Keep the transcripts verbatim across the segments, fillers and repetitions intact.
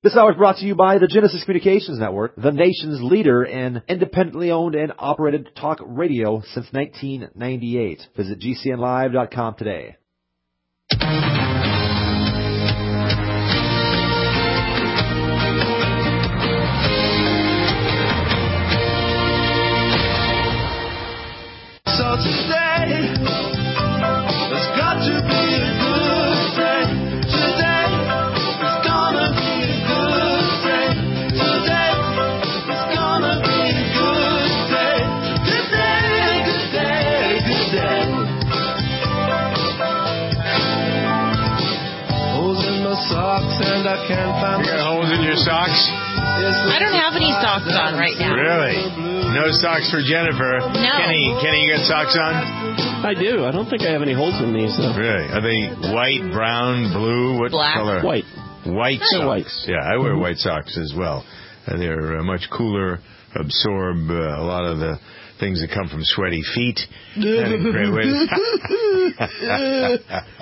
This hour is brought to you by the Genesis Communications Network, the nation's leader in independently owned and operated talk radio since nineteen ninety-eight. Visit G C N live dot com today. So today, there's got to be a good day. Today, it's gonna be a good day. Today, it's gonna be a good day. Good day, good day, good day. Holes in my socks and I can't find. You got holes in your socks? I don't have any socks on right now. Really? No socks for Jennifer. No. Kenny, Kenny, you got socks on? I do. I don't think I have any holes in these, though. Really? Are they white, brown, blue? What Black. color? White. White They're socks. white. Yeah, I wear Mm-hmm. white socks as well. Uh, they're uh, much cooler, absorb uh, a lot of the things that come from sweaty feet. That's a great way to...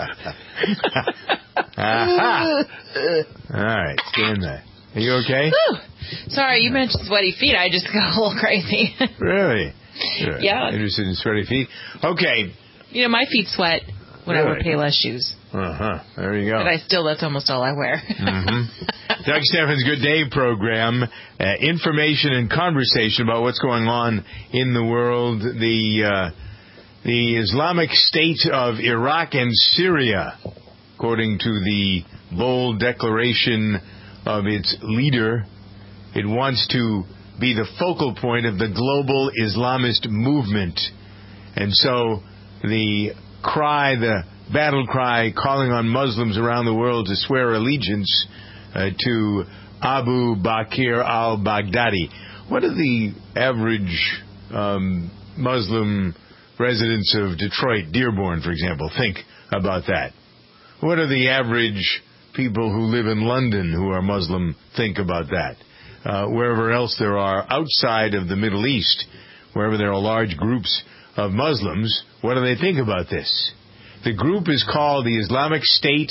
Aha. All right, stand there. Are you okay? Whew. Sorry, you mentioned sweaty feet. I just got a little crazy. Really? Sure. Yeah. Interested in sweaty feet? Okay. You know, my feet sweat when Really? I wear Payless shoes. Uh-huh. There you go. But I still, that's almost all I wear. Mm-hmm. Doug Steffens' Good Day program, uh, information and conversation about what's going on in the world. The uh, the Islamic State of Iraq and Syria, according to the bold declaration of its leader, it wants to be the focal point of the global Islamist movement. And so the cry, the battle cry calling on Muslims around the world to swear allegiance uh, to Abu Bakr al-Baghdadi. What do the average um, Muslim residents of Detroit, Dearborn, for example, think about that? What do the average people who live in London who are Muslim think about that? Uh, wherever else there are outside of the Middle East, wherever there are large groups of Muslims, what do they think about this? The group is called the Islamic State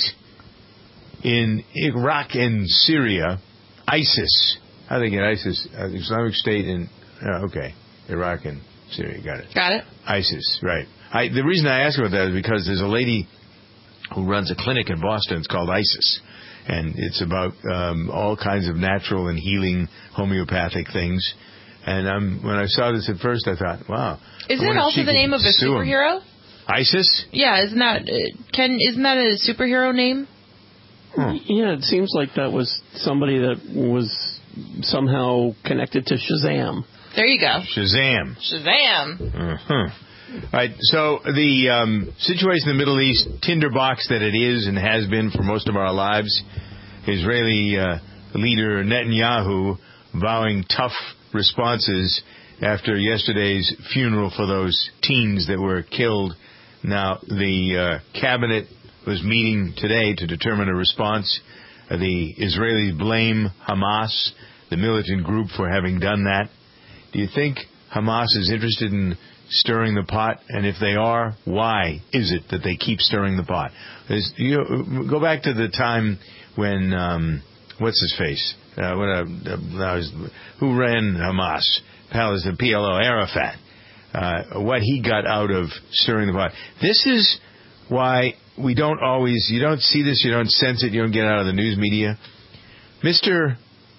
in Iraq and Syria, ISIS. How do they get ISIS? Uh, Islamic State in, uh, okay, Iraq and Syria, got it. Got it. ISIS, right. I, the reason I ask about that is because there's a lady who runs a clinic in Boston. It's called ISIS. And it's about um, all kinds of natural and healing homeopathic things. And um, when I saw this at first, I thought, wow. Isn't it also the name of a superhero? ISIS? Yeah, isn't that, uh, Ken, isn't that a superhero name? Huh. Yeah, it seems like that was somebody that was somehow connected to Shazam. There you go. Shazam. Shazam. Uh-huh. All right, so the um, situation in the Middle East, tinderbox that it is and has been for most of our lives, Israeli uh, leader Netanyahu vowing tough responses after yesterday's funeral for those teens that were killed. Now, the uh, cabinet was meeting today to determine a response. Uh, the Israelis blame Hamas, the militant group, for having done that. Do you think Hamas is interested in stirring the pot? And if they are, why is it that they keep stirring the pot? There's, you know, go back to the time when, um, what's his face? Uh, when, uh, uh, who ran Hamas? Palestine, P L O, Arafat. Uh, what he got out of stirring the pot. This is why we don't always, you don't see this, you don't sense it, you don't get out of the news media. Mister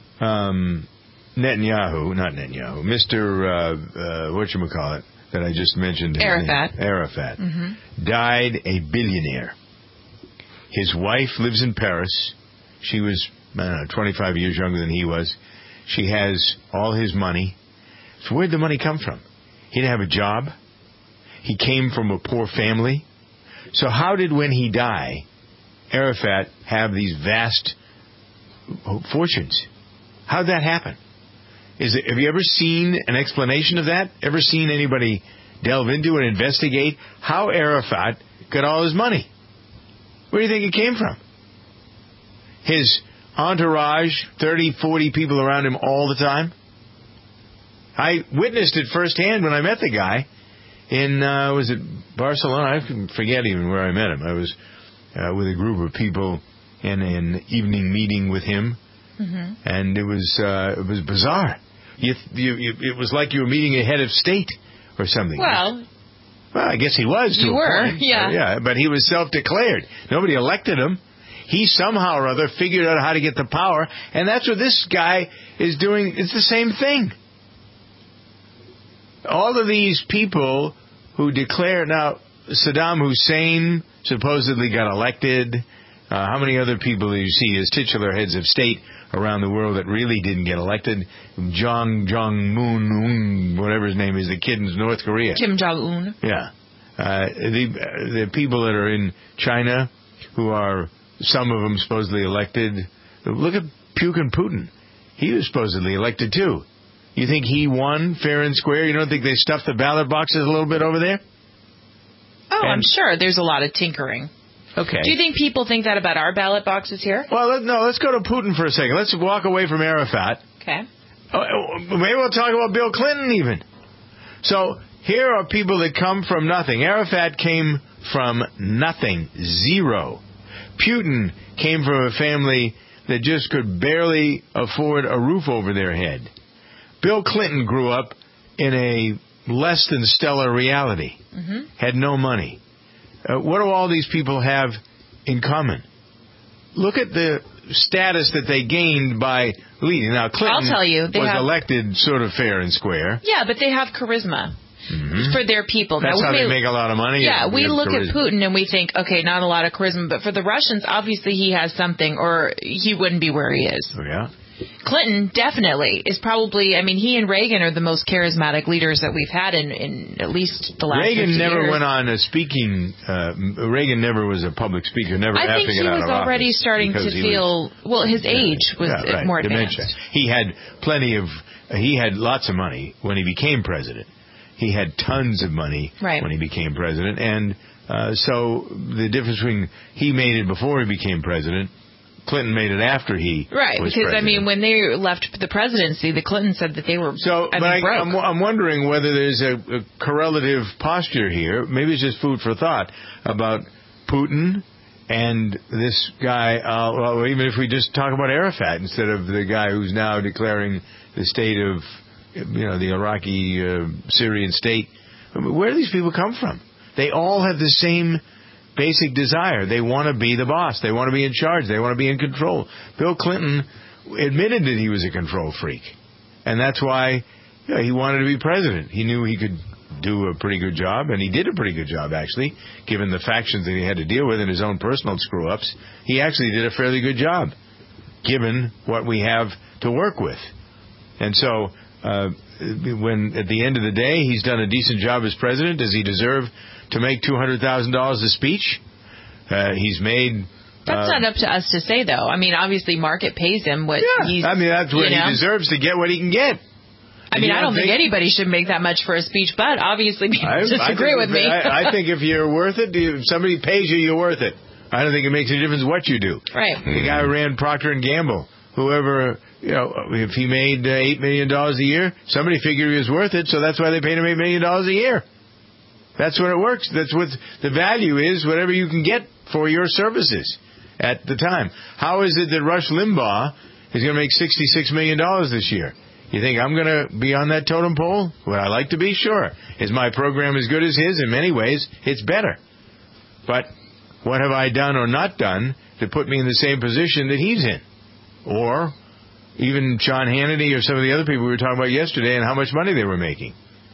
Um, Netanyahu, not Netanyahu, Mister Uh, uh, whatchamacallit, that I just mentioned. Arafat. Arafat. Mm-hmm. Died a billionaire. His wife lives in Paris. She was, I don't know, twenty-five years younger than he was. She has all his money. So where'd the money come from? He didn't have a job. He came from a poor family. So how did, when he died, Arafat have these vast fortunes? How did that happen? Is it, have you ever seen an explanation of that? Ever seen anybody delve into and investigate how Arafat got all his money? Where do you think it came from? His entourage, thirty, forty people around him all the time? I witnessed it firsthand when I met the guy in, uh, was it Barcelona? I forget even where I met him. I was uh, with a group of people in an evening meeting with him. Mm-hmm. And it was uh, it was bizarre. You, you, you, it was like you were meeting a head of state or something. Well, well, I guess he was. To you a were, point. yeah. Uh, yeah, but he was self-declared. Nobody elected him. He somehow or other figured out how to get the power, and that's what this guy is doing. It's the same thing. All of these people who declare now, Saddam Hussein supposedly got elected. Uh, how many other people do you see as titular heads of state around the world that really didn't get elected? Jong Jong Moon, whatever his name is, the kid in North Korea. Kim Jong-un. Yeah. Uh, the, the people that are in China who are, some of them supposedly elected. Look at Putin Putin. He was supposedly elected too. You think he won fair and square? You don't think they stuffed the ballot boxes a little bit over there? Oh, And- I'm sure there's a lot of tinkering. Okay. Do you think people think that about our ballot boxes here? Well, let, no, let's go to Putin for a second. Let's walk away from Arafat. Okay. Oh, oh, maybe we'll talk about Bill Clinton even. So here are people that come from nothing. Arafat came from nothing, zero. Putin came from a family that just could barely afford a roof over their head. Bill Clinton grew up in a less than stellar reality, Mm-hmm. had no money. Uh, what do all these people have in common? Look at the status that they gained by leading. Now, Clinton I'll tell you, they was have- elected sort of fair and square. Yeah, but they have charisma Mhm. for their people. That's Now, how we they may- make a lot of money. Yeah, we have look charisma. at Putin and we think, okay, not a lot of charisma, but for the Russians, obviously he has something, or he wouldn't be where he is. Oh, yeah. Clinton definitely is probably, I mean, he and Reagan are the most charismatic leaders that we've had in, in at least the last Reagan fifty never years. went on a speaking. Uh, Reagan never was a public speaker. Never I after think get he out was of already office starting to because he feel, well, his age was yeah, right, more dementia. advanced. He had plenty of. He had lots of money when he became president. He had tons of money Right. when he became president, and uh, so the difference between he made it before he became president, Clinton made it after he Right, was because, I president. mean, when they left the presidency, the Clintons said that they were, So, I but mean, I, broke. I'm, I'm wondering whether there's a, a correlative posture here. Maybe it's just food for thought about Putin and this guy. Uh, well, even if we just talk about Arafat instead of the guy who's now declaring the state of, you know, the Iraqi uh, Syrian state. I mean, where do these people come from? They all have the same basic desire. They want to be the boss. They want to be in charge. They want to be in control. Bill Clinton admitted that he was a control freak. And that's why you know, he wanted to be president. He knew he could do a pretty good job, and he did a pretty good job, actually, given the factions that he had to deal with and his own personal screw-ups. He actually did a fairly good job, given what we have to work with. And so, uh, when at the end of the day he's done a decent job as president, does he deserve to make two hundred thousand dollars a speech? Uh, he's made... That's uh, not up to us to say, though. I mean, obviously, market pays him what Yeah, he's... I mean, that's what you know? he deserves to get what he can get. I mean, You I don't think, think- anybody should make that much for a speech, but obviously people I, disagree I with think, me. I, I think if you're worth it, if somebody pays you, you're worth it. I don't think it makes any difference what you do. Right. The guy who ran Procter and Gamble, whoever, you know, if he made uh, eight million dollars a year, somebody figured he was worth it, so that's why they paid him eight million dollars a year. That's what it works. That's what the value is, whatever you can get for your services at the time. How is it that Rush Limbaugh is going to make sixty-six million dollars this year? You think I'm going to be on that totem pole? Would I like to be? Sure. Is my program as good as his? In many ways, it's better. But what have I done or not done to put me in the same position that he's in? Or even Sean Hannity or some of the other people we were talking about yesterday and how much money they were making.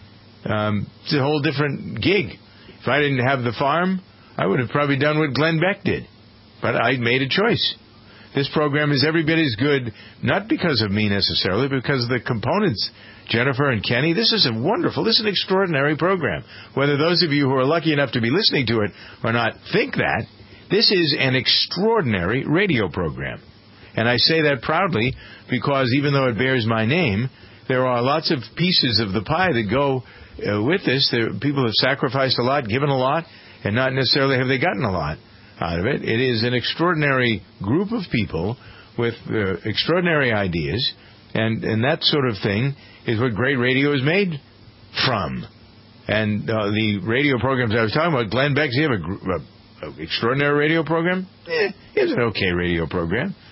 Um, it's a whole different gig. If I didn't have the farm, I would have probably done what Glenn Beck did. But I made a choice. This program is every bit as good, not because of me necessarily, but because of the components. Jennifer and Kenny, this is a wonderful, this is an extraordinary program. Whether those of you who are lucky enough to be listening to it or not think that, this is an extraordinary radio program. And I say that proudly because even though it bears my name, there are lots of pieces of the pie that go uh, with this. There, people have sacrificed a lot, given a lot, and not necessarily have they gotten a lot out of it. It is an extraordinary group of people with uh, extraordinary ideas, and, and that sort of thing is what great radio is made from. And uh, the radio programs I was talking about, Glenn Beck, does he have a, gr- a, a extraordinary radio program? Eh, he has an okay radio program.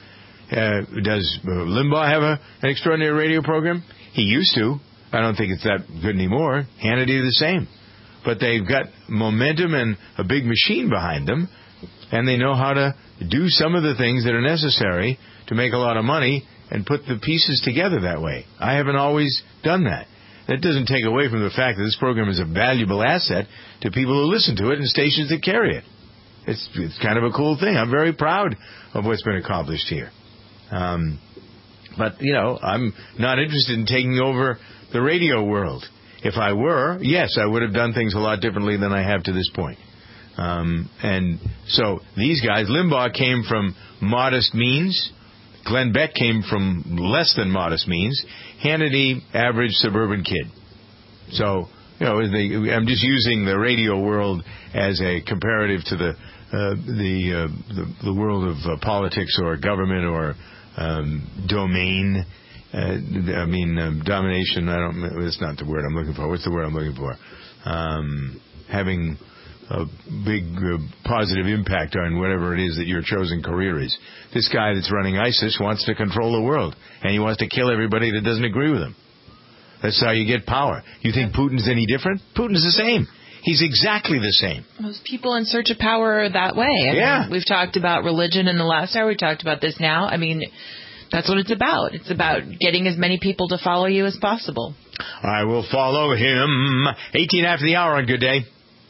Uh, does uh, Limbaugh have a, an extraordinary radio program? He used to. I don't think it's that good anymore. Hannity the same. But they've got momentum and a big machine behind them, and they know how to do some of the things that are necessary to make a lot of money and put the pieces together that way. I haven't always done that. That doesn't take away from the fact that this program is a valuable asset to people who listen to it and stations that carry it. It's, it's kind of a cool thing. I'm very proud of what's been accomplished here. Um, but, you know, I'm not interested in taking over the radio world. If I were, yes, I would have done things a lot differently than I have to this point. Um, and so these guys, Limbaugh came from modest means. Glenn Beck came from less than modest means. Hannity, average suburban kid. So, you know, the, I'm just using the radio world as a comparative to the uh, the, uh, the the world of uh, politics or government or um, domain. Uh, I mean, um, domination. I don't. That's not the word I'm looking for. What's the word I'm looking for? Um, having a big uh, positive impact on whatever it is that your chosen career is. This guy that's running ISIS wants to control the world, and he wants to kill everybody that doesn't agree with him. That's how you get power. You think Putin's any different? Putin's the same. He's exactly the same. Most people in search of power are that way. I yeah. mean, we've talked about religion in the last hour. We talked about this now. I mean, that's what it's about. It's about getting as many people to follow you as possible. I will follow him. eighteen after the hour on Good Day.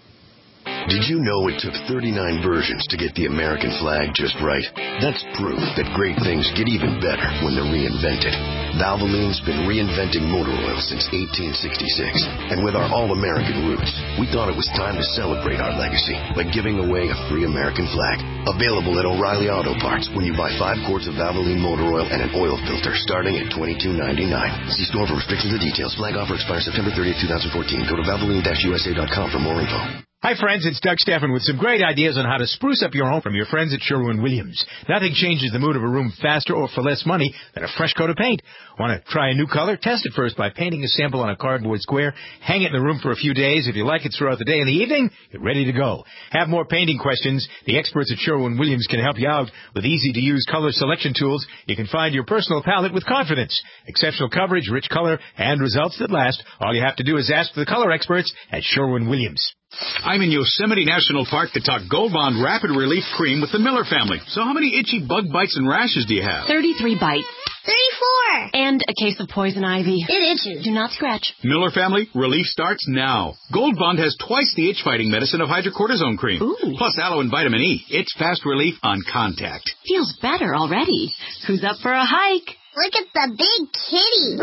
Did you know it took thirty-nine versions to get the American flag just right? That's proof that great things get even better when they're reinvented. Valvoline's been reinventing motor oil since eighteen sixty-six. And with our all-American roots, we thought it was time to celebrate our legacy by giving away a free American flag. Available at O'Reilly Auto Parts when you buy five quarts of Valvoline motor oil and an oil filter starting at twenty-two ninety-nine. See store for restrictions and details. Flag offer expires September thirtieth, twenty fourteen. Go to valvoline dash u s a dot com for more info. Hi, friends. It's Doug Stephan with some great ideas on how to spruce up your home from your friends at Sherwin-Williams. Nothing changes the mood of a room faster or for less money than a fresh coat of paint. Want to try a new color? Test it first by painting a sample on a cardboard square. Hang it in the room for a few days. If you like it throughout the day and the evening, you're ready to go. Have more painting questions? The experts at Sherwin-Williams can help you out with easy-to-use color selection tools. You can find your personal palette with confidence. Exceptional coverage, rich color, and results that last. All you have to do is ask the color experts at Sherwin-Williams. I'm in Yosemite National Park to talk Gold Bond Rapid Relief Cream with the Miller family. So how many itchy bug bites and rashes do you have? thirty-three bites. thirty-four. And a case of poison ivy. It itches. Do not scratch. Miller family, relief starts now. Gold Bond has twice the itch-fighting medicine of hydrocortisone cream. Ooh. Plus aloe and vitamin E. It's fast relief on contact. Feels better already. Who's up for a hike? Look at the big kitty.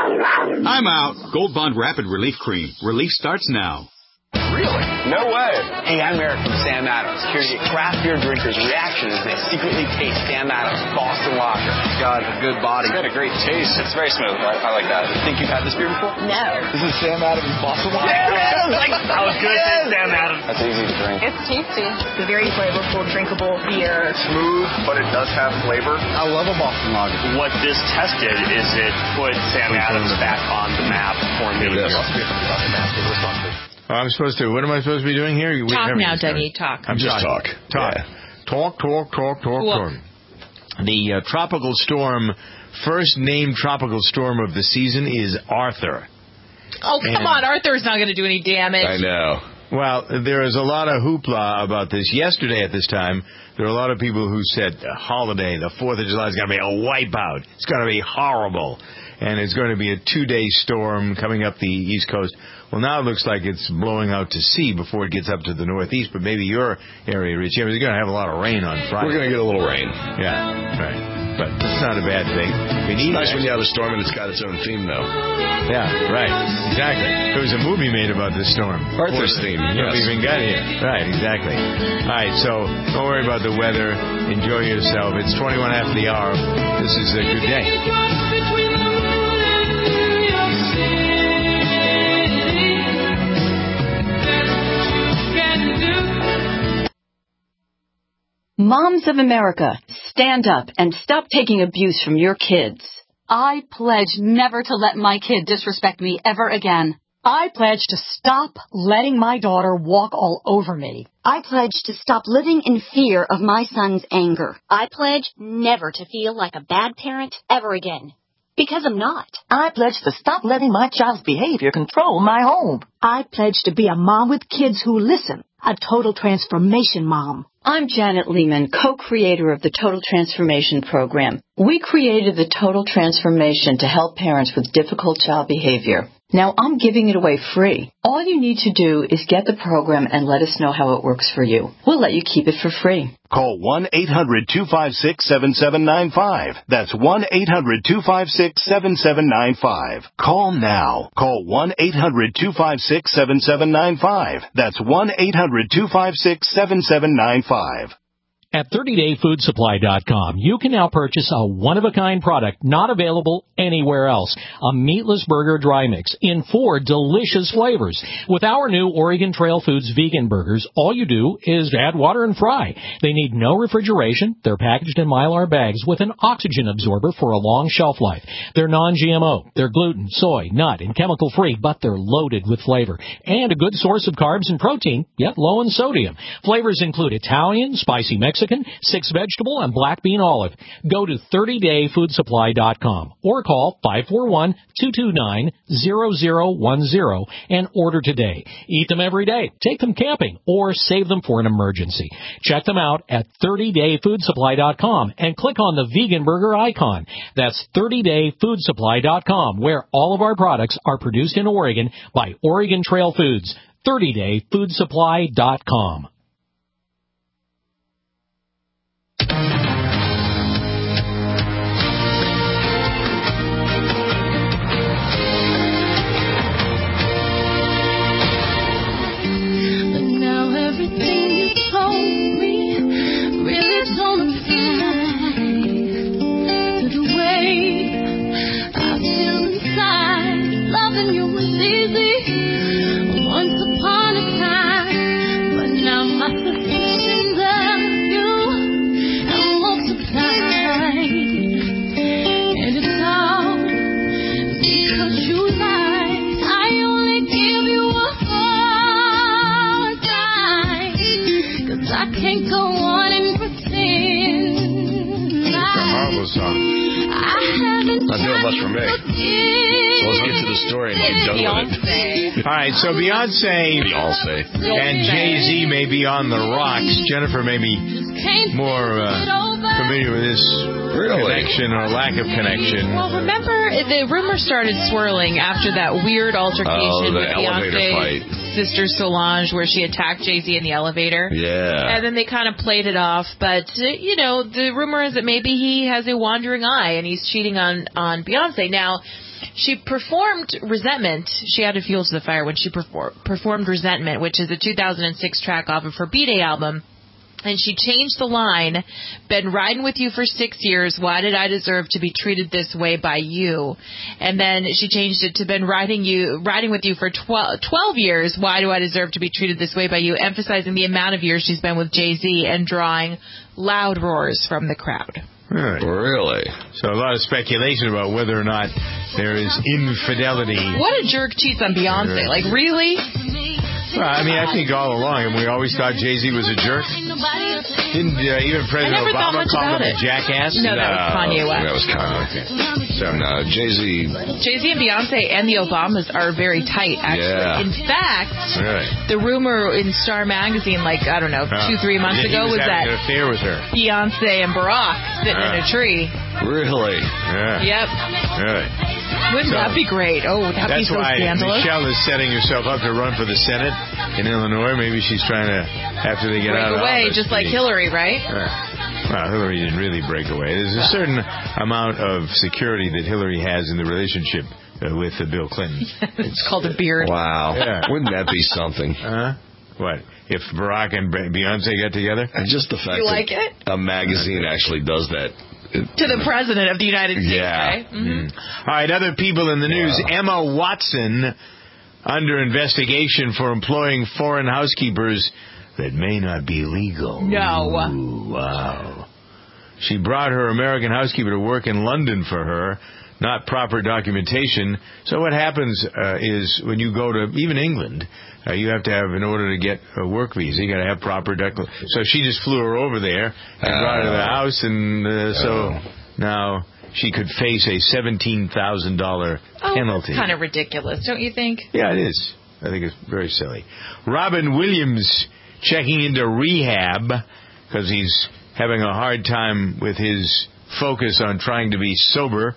I'm out. Gold Bond Rapid Relief Cream. Relief starts now. Really? No way. Hey, I'm Eric from Sam Adams, here to get craft beer drinkers' reaction as they secretly taste Sam Adams Boston Lager. God, it's a good body. It's got a great taste. It's very smooth. I, I like that. Think you've had this beer before? No. This is Sam Adams Boston Lager. Sam Adams! Like, that was good. Yes. Sam Adams. That's easy to drink. It's tasty. It's a very flavorful, drinkable beer. Smooth, but it does have flavor. I love a Boston Lager. What this test did is it put Sam Adams back on the map for me. Yes. I'm supposed to. What am I supposed to be doing here? We talk now, Dougie. Talk. I'm just talk. Talk. Yeah. Talk. Talk. Talk. Talk. Well, Talk. The uh, tropical storm, first named tropical storm of the season, is Arthur. Oh, come and, on. Arthur's not going to do any damage. I know. Well, there is a lot of hoopla about this. Yesterday at this time, there were a lot of people who said the holiday, the fourth of July, is going to be a wipeout. It's going to be horrible. And it's going to be a two-day storm coming up the East Coast. Well, now it looks like it's blowing out to sea before it gets up to the Northeast, but maybe your area, Rich, you're going to have a lot of rain on Friday. We're going to get a little rain. Yeah, right. But it's not a bad thing. We need it's nice that. when you have a storm and it's got its own theme, though. Yeah, right. Exactly. There was a movie made about this storm. Arthur's theme, yes. We even got here. Right, exactly. All right, so don't worry about the weather. Enjoy yourself. It's twenty-one after the hour. This is a good day. Moms of America, stand up and stop taking abuse from your kids. I pledge never to let my kid disrespect me ever again. I pledge to stop letting my daughter walk all over me. I pledge to stop living in fear of my son's anger. I pledge never to feel like a bad parent ever again. Because I'm not. I pledge to stop letting my child's behavior control my home. I pledge to be a mom with kids who listen, a total transformation mom. I'm Janet Lehman, co-creator of the Total Transformation Program. We created the Total Transformation to help parents with difficult child behavior. Now I'm giving it away free. All you need to do is get the program and let us know how it works for you. We'll let you keep it for free. Call one eight hundred two five six seven seven nine five. That's one eight hundred two five six seven seven nine five. Call now. Call one eight hundred two five six seven seven nine five. That's one eight hundred two five six seven seven nine five. At thirty day food supply dot com, you can now purchase a one-of-a-kind product not available anywhere else. A meatless burger dry mix in four delicious flavors. With our new Oregon Trail Foods vegan burgers, all you do is add water and fry. They need no refrigeration. They're packaged in Mylar bags with an oxygen absorber for a long shelf life. They're non-G M O. They're gluten, soy, nut, and chemical-free, but they're loaded with flavor. And a good source of carbs and protein, yet low in sodium. Flavors include Italian, spicy Mexican, Mexican, six vegetable, and black bean olive. Go to thirty day food supply dot com or call five four one, two two nine, zero zero one zero and order today. Eat them every day, take them camping, or save them for an emergency. Check them out at thirty day food supply dot com and click on the vegan burger icon. That's thirty day food supply dot com, where all of our products are produced in Oregon by Oregon Trail Foods. thirty day food supply dot com. Not doing much for me. So let's get to the story and get done with it. All right, so Beyonce, Beyonce. and Jay-Z may be on the rocks. Jennifer may be more uh, familiar with this really? connection or lack of connection. Well, remember, the rumor started swirling after that weird altercation oh, the with Beyonce's sister Solange, where she attacked Jay-Z in the elevator. Yeah. And then they kind of played it off. But, uh, you know, the rumor is that maybe he has a wandering eye and he's cheating on, on Beyonce. Now, she performed Resentment. She added fuel to the fire when she perfor- performed Resentment, which is a two thousand six track off of her B-Day album. And she changed the line, been riding with you for six years, why did I deserve to be treated this way by you? And then she changed it to been riding you, riding with you for twelve, twelve years, why do I deserve to be treated this way by you? Emphasizing the amount of years she's been with Jay-Z and drawing loud roars from the crowd. Right. Really? So a lot of speculation about whether or not there is infidelity. What a jerk cheats on Beyonce. Like, really? Well, I mean, I think all along, and we always thought Jay-Z was a jerk. Didn't uh, even President Obama call him a jackass? No, that was Kanye West. That was Kanye. So, no, Jay-Z... Jay-Z and Beyonce and the Obamas are very tight, actually. Yeah. In fact, right. the rumor in Star Magazine, like, I don't know, two, three months yeah, ago, was, was that an affair with her. Beyonce and Barack sitting uh, in a tree. Really? Yeah. Yep. Right. Wouldn't so, that be great? Oh, would that be so scandalous? That's why Michelle is setting herself up to run for the Senate in Illinois. Maybe she's trying to, after they get break out of away, office, just like Hillary, right? Uh, well, Hillary didn't really break away. There's a certain amount of security that Hillary has in the relationship uh, with uh, Bill Clinton. It's called a beard. Wow. Yeah. Wouldn't that be something? Huh? What? If Barack and Beyonce got together? And just the fact you that like it? a magazine actually does that. To the president of the United States, yeah. right? Mm-hmm. Mm. All right, other people in the news. Yeah. Emma Watson under investigation for employing foreign housekeepers that may not be legal. No. Ooh, wow. She brought her American housekeeper to work in London for her. Not proper documentation. So what happens uh, is when you go to even England, uh, you have to have, in order to get a work visa, you got to have proper declaration. So she just flew her over there and uh, brought her to the house, and uh, so uh, now she could face a seventeen thousand dollars penalty. Oh, that's kind of ridiculous, don't you think? Yeah, it is. I think it's very silly. Robin Williams checking into rehab because he's having a hard time with his focus on trying to be sober.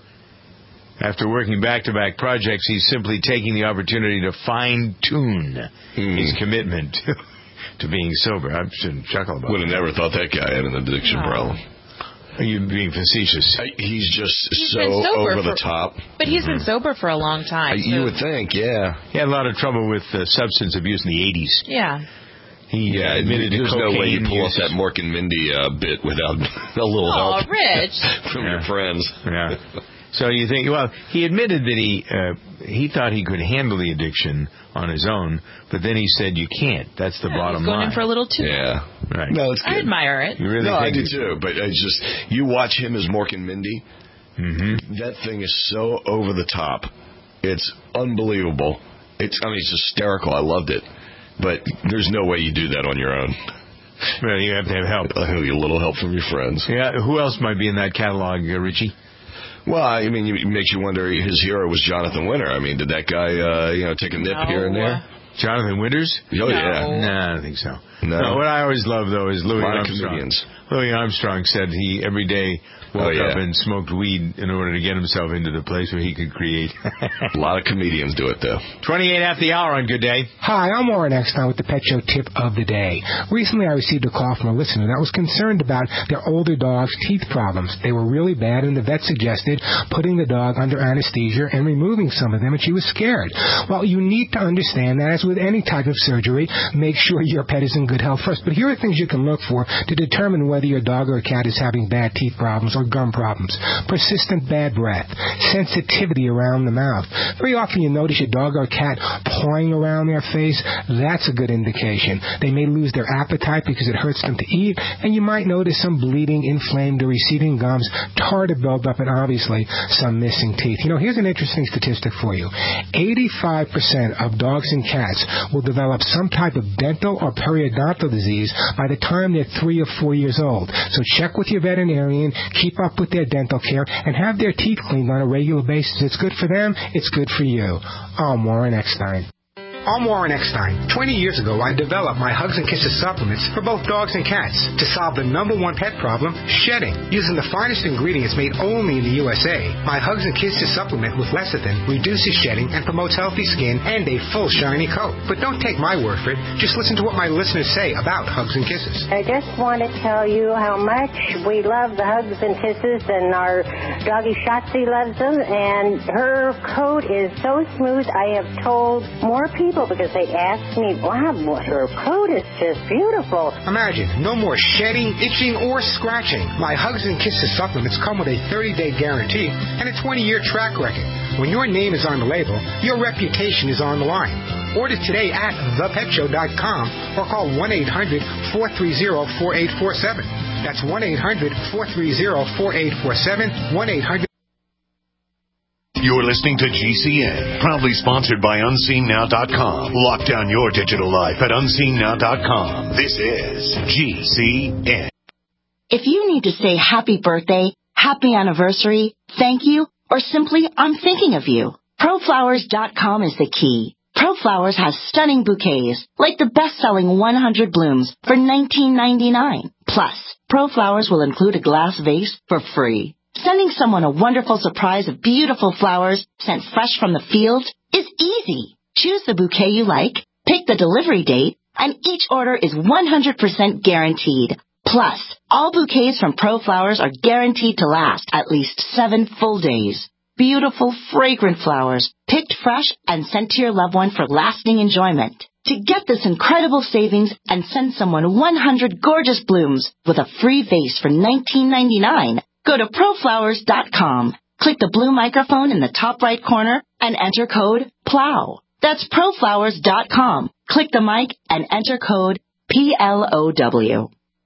After working back-to-back projects, he's simply taking the opportunity to fine-tune hmm. his commitment to, to being sober. I shouldn't chuckle about it. Would have never thought that guy had an addiction no. problem. Are you being facetious? I, he's just he's so over for, the top. But he's mm-hmm. been sober for a long time. I, so. You would think, yeah. He had a lot of trouble with uh, substance abuse in the eighties. Yeah. He yeah, admitted there's to no way you pull use. off that Mork and Mindy uh, bit without a little oh, help Rich. from yeah. your friends. Yeah. So you think, well, he admitted that he uh, he thought he could handle the addiction on his own, but then he said you can't. That's the yeah, bottom he's going line. in for a little too. Yeah. Right. No, it's good. I admire it. You really no, think I do too. But it's just, you watch him as Mork and Mindy, mm-hmm. that thing is so over the top. It's unbelievable. It's, I mean, it's hysterical. I loved it. But there's no way you do that on your own. Well, you have to have help. A little help from your friends. Yeah. Who else might be in that catalog, uh, Richie? Well, I mean, it makes you wonder. His hero was Jonathan Winter. I mean, did that guy, uh, you know, take a nip no. here and there? Jonathan Winters? Oh, no. yeah. No, I don't think so. No. no. What I always love, though, is Louis Armstrong. Comedians. Louis Armstrong said he every day woke oh, yeah. up and smoked weed in order to get himself into the place where he could create. A lot of comedians do it, though. twenty-eight after the hour on Good Day. Hi, I'm Warren Eckstein with the Pet Show Tip of the Day. Recently, I received a call from a listener that was concerned about their older dog's teeth problems. They were really bad, and the vet suggested putting the dog under anesthesia and removing some of them, and she was scared. Well, you need to understand that, as with any type of surgery, make sure your pet is in good health first. But here are things you can look for to determine whether your dog or cat is having bad teeth problems or gum problems. Persistent bad breath, sensitivity around the mouth. Very often you notice your dog or cat pawing around their face. That's a good indication. They may lose their appetite because it hurts them to eat, and you might notice some bleeding, inflamed, or receding gums, tartar buildup, and obviously some missing teeth. You know, here's an interesting statistic for you. eighty-five percent of dogs and cats will develop some type of dental or periodontal disease by the time they're three or four years old. So check with your veterinarian, keep up with their dental care, and have their teeth cleaned on a regular basis. It's good for them. It's good for you. I'm Warren Eckstein. I'm Warren Eckstein. twenty years ago, I developed my Hugs and Kisses supplements for both dogs and cats to solve the number one pet problem, shedding. Using the finest ingredients made only in the U S A, my Hugs and Kisses supplement with lecithin reduces shedding and promotes healthy skin and a full shiny coat. But don't take my word for it. Just listen to what my listeners say about Hugs and Kisses. I just want to tell you how much we love the Hugs and Kisses, and our doggy Shotzi loves them, and her coat is so smooth. I have told more people because they ask me, wow, her coat is just beautiful. Imagine, no more shedding, itching, or scratching. My Hugs and Kisses supplements come with a thirty-day guarantee and a twenty-year track record. When your name is on the label, your reputation is on the line. Order today at the pet show dot com or call one eight hundred four three zero four eight four seven. That's one eight hundred four three zero four eight four seven, one eight hundred. You're listening to G C N, proudly sponsored by unseen now dot com. Lock down your digital life at unseen now dot com. This is G C N. If you need to say happy birthday, happy anniversary, thank you, or simply I'm thinking of you, pro flowers dot com is the key. ProFlowers has stunning bouquets, like the best-selling one hundred blooms for nineteen ninety-nine. Plus, ProFlowers will include a glass vase for free. Sending someone a wonderful surprise of beautiful flowers sent fresh from the field is easy. Choose the bouquet you like, pick the delivery date, and each order is one hundred percent guaranteed. Plus, all bouquets from ProFlowers are guaranteed to last at least seven full days. Beautiful, fragrant flowers, picked fresh and sent to your loved one for lasting enjoyment. To get this incredible savings and send someone one hundred gorgeous blooms with a free vase for nineteen ninety-nine, go to pro flowers dot com. Click the blue microphone in the top right corner and enter code PLOW. That's pro flowers dot com. Click the mic and enter code P L O W.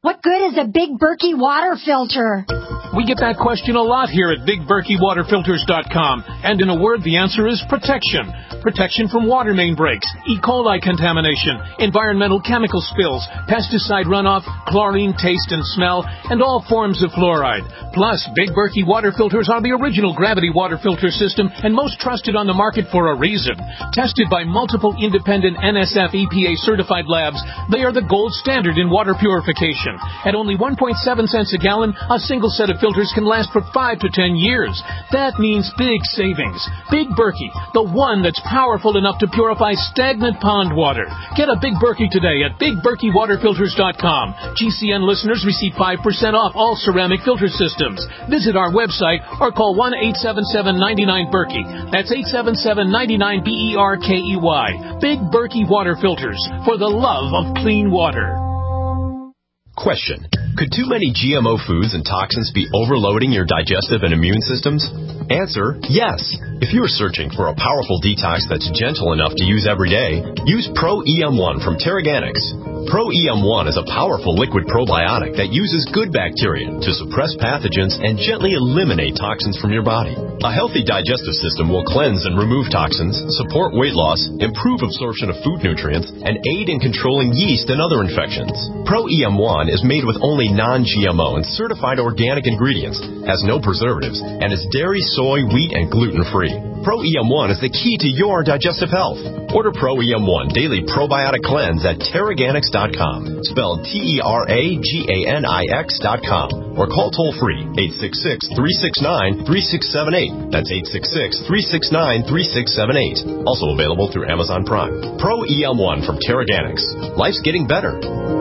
What good is a Big Berkey water filter? We get that question a lot here at Big Berkey Water Filters dot com. And in a word, the answer is protection. Protection from water main breaks, E. coli contamination, environmental chemical spills, pesticide runoff, chlorine taste and smell, and all forms of fluoride. Plus, Big Berkey water filters are the original gravity water filter system and most trusted on the market for a reason. Tested by multiple independent N S F E P A certified labs, they are the gold standard in water purification. At only one point seven cents a gallon, a single set of filters can last for five to ten years. That means big savings. Big Berkey, the one that's powerful enough to purify stagnant pond water. Get a Big Berkey today at Big Berkey Water Filters dot com. G C N listeners receive five percent off all ceramic filter systems. Visit our website or call one eight seven seven, nine nine, Berkey. That's eight seven seven, nine nine, B E R K E Y. Big Berkey Water Filters, for the love of clean water. Question. Could too many G M O foods and toxins be overloading your digestive and immune systems? Answer, yes. If you are searching for a powerful detox that's gentle enough to use every day, use Pro E M one from Terraganics. Pro E M one is a powerful liquid probiotic that uses good bacteria to suppress pathogens and gently eliminate toxins from your body. A healthy digestive system will cleanse and remove toxins, support weight loss, improve absorption of food nutrients, and aid in controlling yeast and other infections. Pro E M one is made with only non-G M O and certified organic ingredients, has no preservatives, and is dairy, soy, wheat, and gluten-free. Pro E M one is the key to your digestive health. Order Pro E M one Daily Probiotic Cleanse at Terraganics dot com, spelled T E R A G A N I X dot com, or call toll-free eight six six, three six nine, three six seven eight. That's eight six six, three six nine, three six seven eight. Also available through Amazon Prime. Pro E M one from Terraganics. Life's getting better.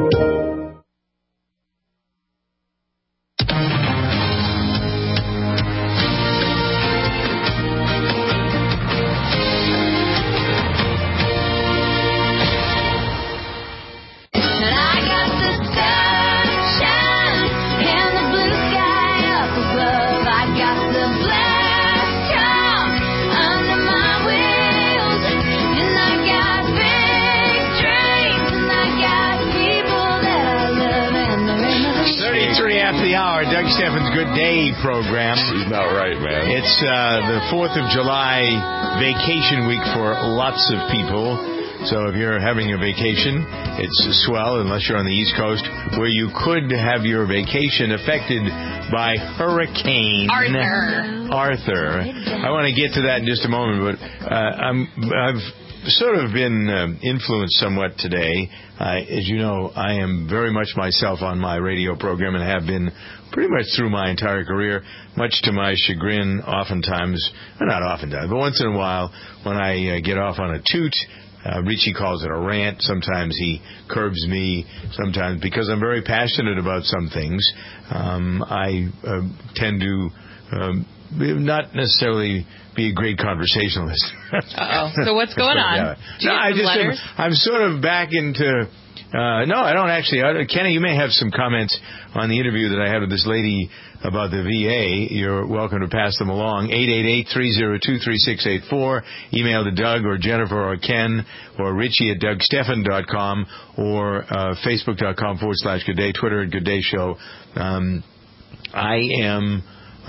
Doug Steffens' Good Day program. He's not right, man. It's uh, the fourth of July vacation week for lots of people. So if you're having a vacation, it's swell, unless you're on the East Coast, where you could have your vacation affected by Hurricane Arthur. Arthur. I want to get to that in just a moment, but uh, I'm, I've sort of been uh, influenced somewhat today. Uh, as you know, I am very much myself on my radio program and have been pretty much through my entire career, much to my chagrin oftentimes, well, not oftentimes, but once in a while when I uh, get off on a toot. Uh, Richie calls it a rant. Sometimes he curbs me. Sometimes, because I'm very passionate about some things, um, I uh, tend to um, not necessarily be a great conversationalist. Uh-oh. So what's going on? Yeah. Do you no, get I some just letters? am, I'm sort of back into... Uh, no, I don't actually. Uh, Kenny, you may have some comments on the interview that I had with this lady about the V A. You're welcome to pass them along. eight eight eight, three oh two, three six eight four. Email to Doug or Jennifer or Ken or Richie at Doug Steffen dot com or uh, Facebook.com forward slash Good Day, Twitter at Good Day Show. Um, I am...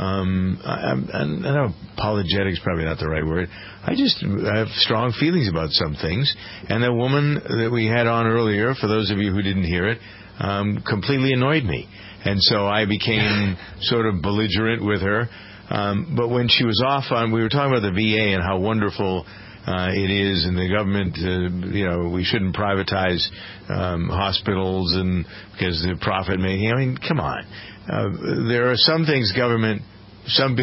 Um, I, I, I know apologetic is probably not the right word. I just have strong feelings about some things. And the woman that we had on earlier, for those of you who didn't hear it, um, completely annoyed me. And so I became sort of belligerent with her. Um, but when she was off on, we were talking about the V A and how wonderful uh, it is, and the government, uh, you know, we shouldn't privatize um, hospitals and because the profit making. I mean, come on. Uh, there are some things government, some,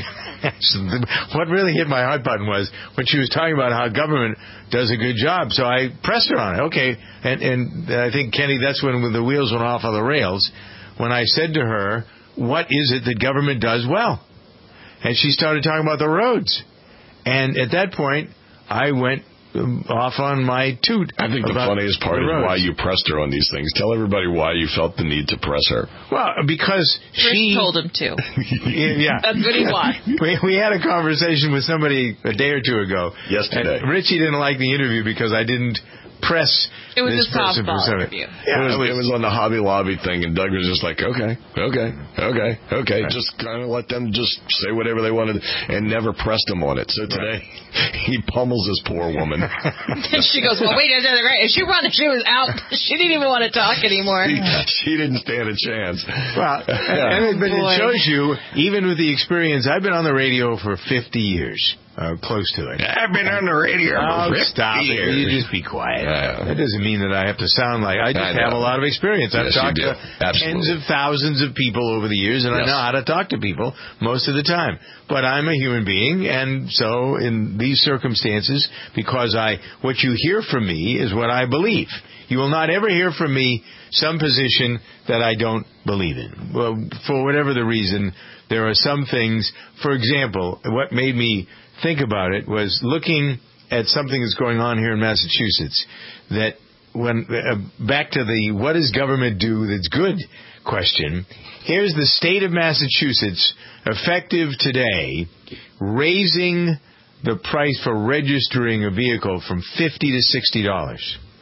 what really hit my heart button was when she was talking about how government does a good job. So I pressed her on it. Okay. And, and I think, Kenny, that's when the wheels went off on the rails. When I said to her, what is it that government does well? And she started talking about the roads. And at that point, I went off on my toot. I think the funniest part the is why you pressed her on these things. Tell everybody why you felt the need to press her. Well, because Chris she told him to. Yeah, that's what he wants. We, we had a conversation with somebody a day or two ago. Yesterday. And Richie didn't like the interview because I didn't press It was this a person for softball something. interview. Yeah, it was, it was on the Hobby Lobby thing, and Doug was just like, okay, okay, okay, okay. Right. Just kind of let them just say whatever they wanted and never pressed them on it. So today, right. he pummels this poor woman. She goes, well, wait, if she run, she was out. She didn't even want to talk anymore. She, she didn't stand a chance. Well, yeah. and, but it shows you, even with the experience, I've been on the radio for fifty years. Uh, close to it. I've been on the radio oh, for fifty stop years. it. You just be quiet. Yeah. That doesn't mean that I have to sound like... I just I have a lot of experience. I've yes, talked to Absolutely. tens of thousands of people over the years, and yes. I know how to talk to people most of the time. But I'm a human being, and so in these circumstances, because I, what you hear from me is what I believe. You will not ever hear from me some position that I don't believe in. Well, for whatever the reason, there are some things... For example, what made me... think about it was looking at something that's going on here in Massachusetts, that when uh, back to the what does government do that's good question. Here's the state of Massachusetts, effective today, raising the price for registering a vehicle from fifty to sixty dollars,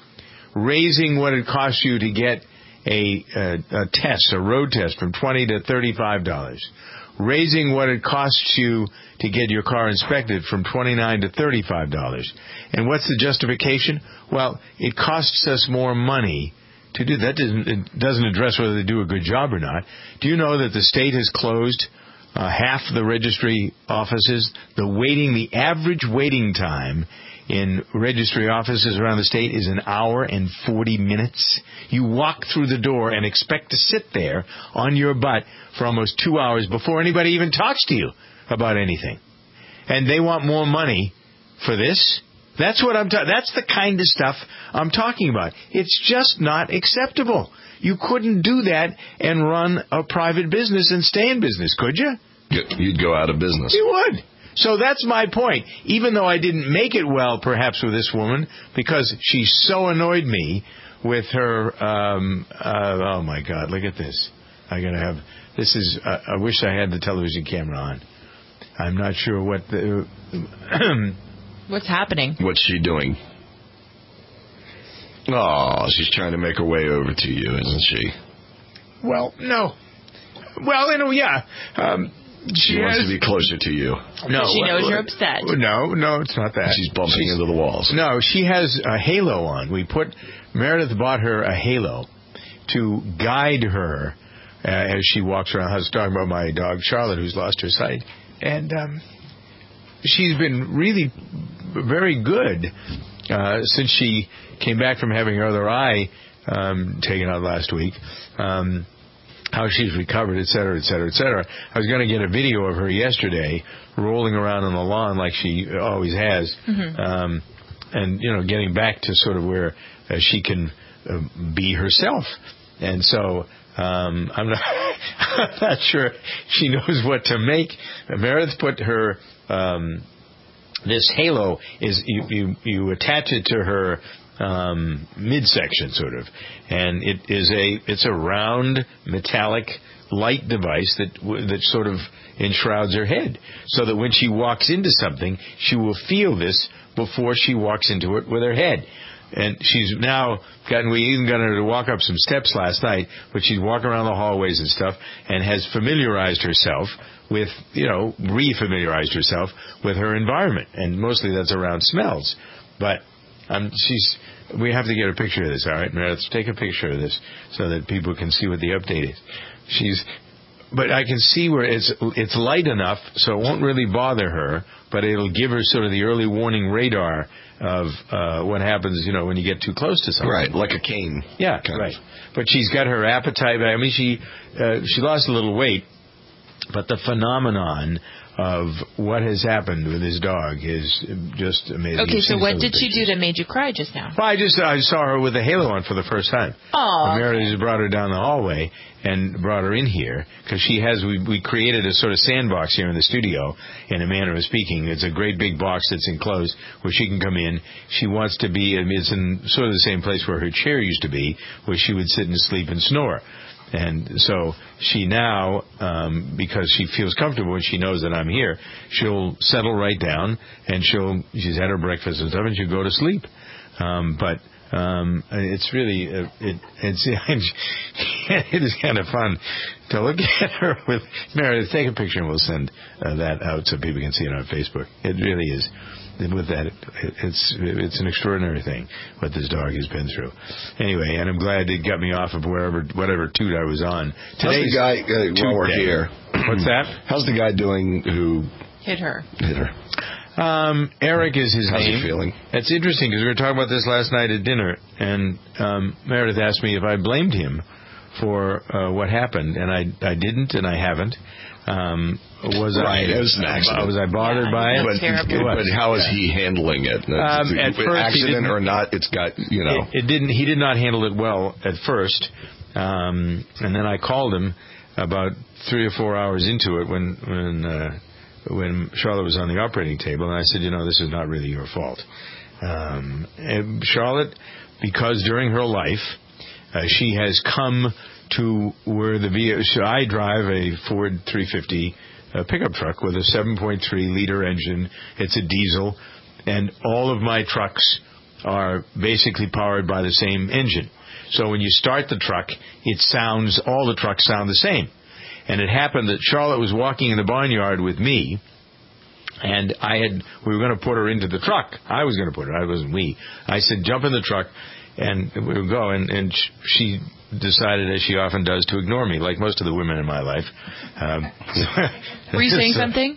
raising what it costs you to get a, a, a test, a road test, from twenty to thirty-five dollars. Raising what it costs you to get your car inspected from twenty-nine dollars to thirty-five dollars. And what's the justification? Well, it costs us more money to do that. Doesn't, it doesn't address whether they do a good job or not. Do you know that the state has closed uh, half the registry offices? The waiting, the average waiting time in registry offices around the state is an hour and forty minutes. You walk through the door and expect to sit there on your butt for almost two hours before anybody even talks to you about anything. And they want more money for this? That's what I'm ta- that's the kind of stuff I'm talking about. It's just not acceptable. You couldn't do that and run a private business and stay in business, could you? You'd go out of business. You would. So that's my point. Even though I didn't make it well, perhaps, with this woman, because she so annoyed me with her, um, uh, oh my God, look at this. I gotta have, this is, uh, I wish I had the television camera on. I'm not sure what the, what's happening. What's she doing? Oh, she's trying to make her way over to you, isn't she? Well, no. Well, you know, yeah. Um, She, she wants has, to be closer to you. No, she knows well, you're upset. No, no, it's not that. She's bumping She's, into the walls. No, she has a halo on. We put Meredith bought her a halo to guide her uh, as she walks around. I was talking about my dog Charlotte, who's lost her sight, and um, she's been really very good uh, since she came back from having her other eye um, taken out last week. Um, how she's recovered, et cetera, et cetera, et cetera. I was going to get a video of her yesterday rolling around on the lawn like she always has, mm-hmm. um, and, you know, getting back to sort of where uh, she can uh, be herself. And so um, I'm not, I'm not sure she knows what to make. Meredith put her, um, this halo is, you, you, you attach it to her Um, midsection, sort of, and it is a it's a round metallic light device that that sort of enshrouds her head, so that when she walks into something, she will feel this before she walks into it with her head. And she's now gotten, we even got her to walk up some steps last night, but she'd walk around the hallways and stuff, and has familiarized herself with, you know, re-familiarized herself with her environment, and mostly that's around smells, but. Um, she's. We have to get a picture of this, all right, Meredith? Take a picture of this so that people can see what the update is. She's, but I can see where it's it's light enough so it won't really bother her, but it'll give her sort of the early warning radar of uh, what happens, you know, when you get too close to something. Right, like a cane. Yeah, right. Of. But she's got her appetite. I mean, she uh, she lost a little weight, but the phenomenon of what has happened with his dog is just amazing. Okay, so what did she do that made you cry just now? Well, I just I saw her with a halo on for the first time. Oh, Meredith just brought her down the hallway and brought her in here because she has. We, we created a sort of sandbox here in the studio, in a manner of speaking. It's a great big box that's enclosed where she can come in. She wants to be. I mean, it's in sort of the same place where her chair used to be, where she would sit and sleep and snore. And so she now, um, because she feels comfortable and she knows that I'm here, she'll settle right down and she'll, she's had her breakfast and stuff and she'll go to sleep. Um, but Um, it's really uh, it it's it is kind of fun to look at her with Meredith. Take a picture and we'll send uh, that out so people can see it on Facebook. It really is. With that, it, it's it's an extraordinary thing what this dog has been through. Anyway, and I'm glad it got me off of wherever whatever toot I was on. Today's guy uh, while we're day. here. What's that? How's the guy doing who hit her? Hit her. Um, Eric is his How's name. he feeling? It's interesting because we were talking about this last night at dinner, and um, Meredith asked me if I blamed him for uh, what happened, and I I didn't, and I haven't. Um, was right, I it was an accident. was I bothered yeah, by it? But, but how is he handling it? Um, at first, accident or not, it's got you know. It, it didn't. He did not handle it well at first, um, and then I called him about three or four hours into it when when. Uh, when Charlotte was on the operating table, and I said, you know, this is not really your fault. Um, Charlotte, because during her life, uh, she has come to where the vehicle, so I drive a Ford three fifty uh, pickup truck with a seven point three liter engine. It's a diesel, and all of my trucks are basically powered by the same engine. So when you start the truck, it sounds, all the trucks sound the same. And it happened that Charlotte was walking in the barnyard with me, and I had we were going to put her into the truck. I was going to put her. I wasn't we. I said, jump in the truck, and we would go. And, and she decided, as she often does, to ignore me, like most of the women in my life. Um, were you saying something?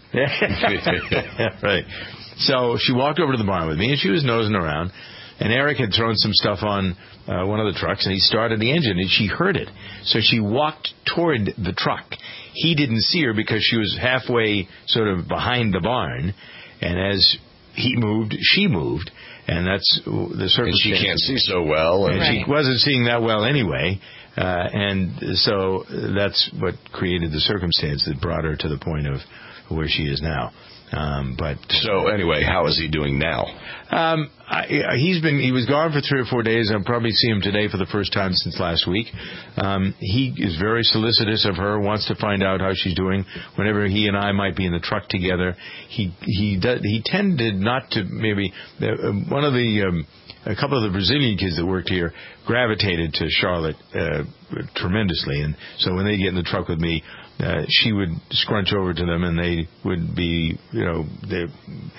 Yeah, right. So she walked over to the barn with me, and she was nosing around. And Eric had thrown some stuff on uh, one of the trucks, and he started the engine, and she heard it. So she walked toward the truck. He didn't see her because she was halfway sort of behind the barn, and as he moved, she moved, and that's the circumstance. And she can't see so well. And right. she wasn't seeing that well anyway, uh, and so that's what created the circumstance that brought her to the point of where she is now. Um, but so anyway, how is he doing now? Um, I, he's been he was gone for three or four days. I'll probably see him today for the first time since last week. Um, he is very solicitous of her, wants to find out how she's doing. Whenever he and I might be in the truck together, he he does, he tended not to maybe uh, one of the. Um, A couple of the Brazilian kids that worked here gravitated to Charlotte uh, tremendously, and so when they get in the truck with me, uh, she would scrunch over to them, and they would be, you know, they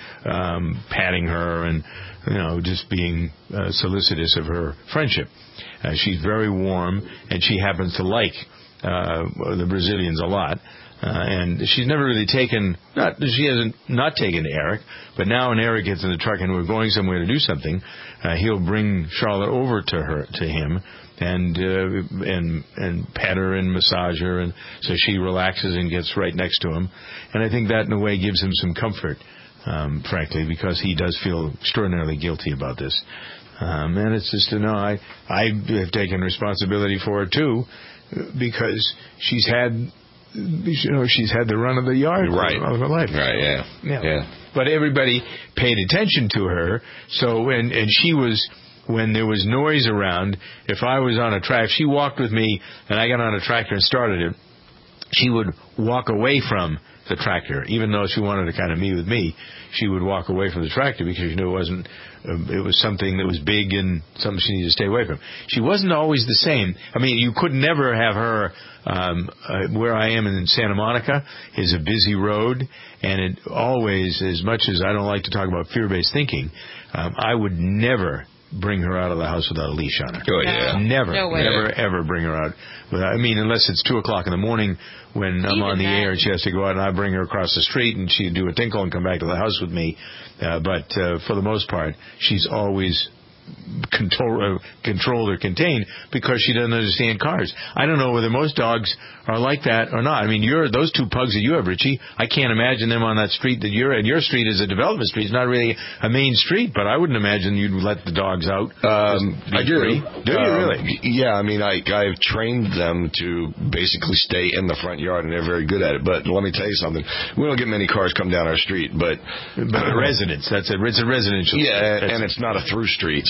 um, patting her and, you know, just being uh, solicitous of her friendship. Uh, she's very warm, and she happens to like uh, the Brazilians a lot. Uh, and she's never really taken, not, she hasn't not taken to Eric, but now when Eric gets in the truck and we're going somewhere to do something, uh, he'll bring Charlotte over to her, to him, and, uh, and, and pet her and massage her, and so she relaxes and gets right next to him. And I think that in a way gives him some comfort, um, frankly, because he does feel extraordinarily guilty about this. Um, and it's just, you know, I, I have taken responsibility for it too, because she's had, you know, she's had the run of the yard right. all of her life. Right, yeah. yeah. Yeah. But everybody paid attention to her, so when, and she was, when there was noise around, if I was on a tractor, if she walked with me and I got on a tractor and started it, she would walk away from the tractor. Even though she wanted to kind of meet with me, she would walk away from the tractor because she knew it wasn't, uh, it was something that was big and something she needed to stay away from. She wasn't always the same. I mean, you could never have her, um, uh, where I am in Santa Monica is a busy road, and it always, as much as I don't like to talk about fear-based thinking, um, I would never bring her out of the house without a leash on her. Oh, yeah. Never, no way. never, ever bring her out. Without, I mean, unless it's two o'clock in the morning when I'm Even on the that. air and she has to go out, and I bring her across the street and she'd do a tinkle and come back to the house with me. Uh, but uh, for the most part, she's always control, uh, controlled or contained because she doesn't understand cars. I don't know whether most dogs are like that or not. I mean, you're, those two pugs that you have, Richie, I can't imagine them on that street that you're in. Your street is a development street. It's not really a main street, but I wouldn't imagine you'd let the dogs out. Um, I do. Free. Do you um, really? Yeah, I mean, I, I've trained them to basically stay in the front yard, and they're very good at it. But let me tell you something. We don't get many cars come down our street, but... But a residence. That's a, it's a residential yeah, street. and it's not a through street, so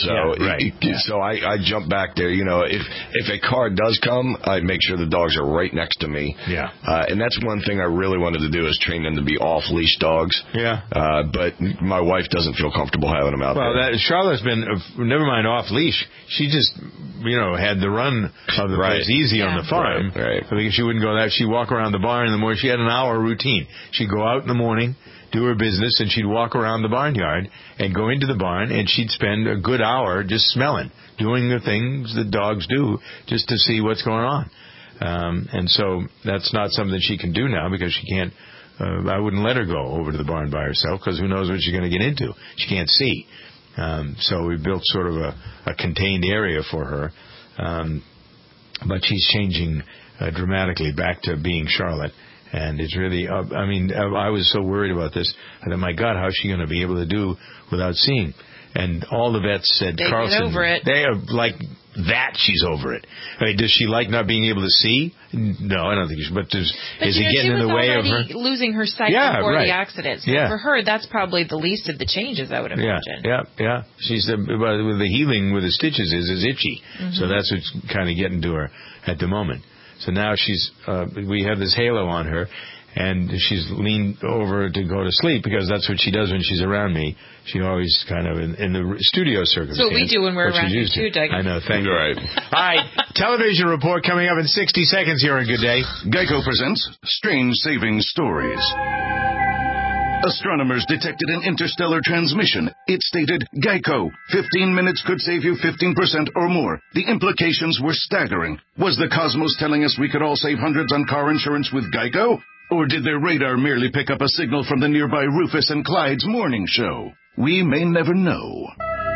So, Yeah, right. it, it, so I, I jump back there. You know, if if a car does come, I make sure the dogs are right next to me. Yeah. Uh, and that's one thing I really wanted to do is train them to be off leash dogs. Yeah. Uh, but my wife doesn't feel comfortable having them out well, there. Well, Charlotte's been uh, never mind off leash. She just, you know, had the run of the Right. place easy Yeah. on the farm. Right, right. Because she wouldn't go that. She'd walk around the barn in the morning. She had an hour routine. She'd go out in the morning, do her business, and she'd walk around the barnyard and go into the barn, and she'd spend a good hour just smelling, doing the things that dogs do just to see what's going on. Um, and so that's not something she can do now because she can't. Uh, I wouldn't let her go over to the barn by herself because who knows what she's going to get into. She can't see. Um, so we built sort of a, a contained area for her. Um, but she's changing uh, dramatically back to being Charlotte. And it's really, uh, I mean, I, I was so worried about this. I thought, my God, how's she going to be able to do without seeing? And all the vets said, They get Carlson, over it. they are like that. She's over it. I mean, does she like not being able to see? No, I don't think she. But does, But is you it know, getting in she was the way of already her? losing her sight Yeah, before right. the accident. So Yeah. for her, that's probably the least of the changes, I would Yeah, imagine. yeah, yeah. She's the, with the healing with the stitches is is itchy, Mhm. so that's what's kind of getting to her at the moment. So now she's uh, we have this halo on her, and she's leaned over to go to sleep because that's what she does when she's around me. She always kind of in, in the studio circumstance. That's what we do when we're what she's around you used to. too, Doug. I know. Thank you. Right. All right. Television report coming up in sixty seconds here on Good Day. Geico presents Strange Saving Stories. Astronomers detected an interstellar transmission. It stated, Geico, fifteen minutes could save you fifteen percent or more. The implications were staggering. Was the cosmos telling us we could all save hundreds on car insurance with Geico? Or did their radar merely pick up a signal from the nearby Rufus and Clyde's morning show? We may never know.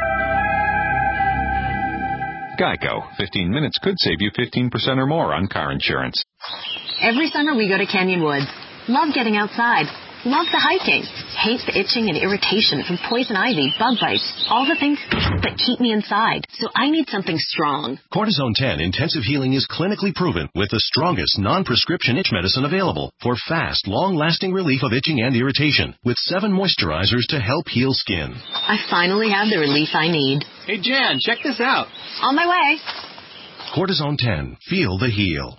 Geico. fifteen minutes could save you fifteen percent or more on car insurance. Every summer we go to Canyon Woods. Love getting outside. Love the hiking. Hate the itching and irritation from poison ivy, bug bites, all the things that keep me inside. So I need something strong. Cortisone ten Intensive Healing is clinically proven with the strongest non-prescription itch medicine available for fast, long-lasting relief of itching and irritation with seven moisturizers to help heal skin. I finally have the relief I need. Hey, Jan, check this out. On my way. Cortisone ten. Feel the heal.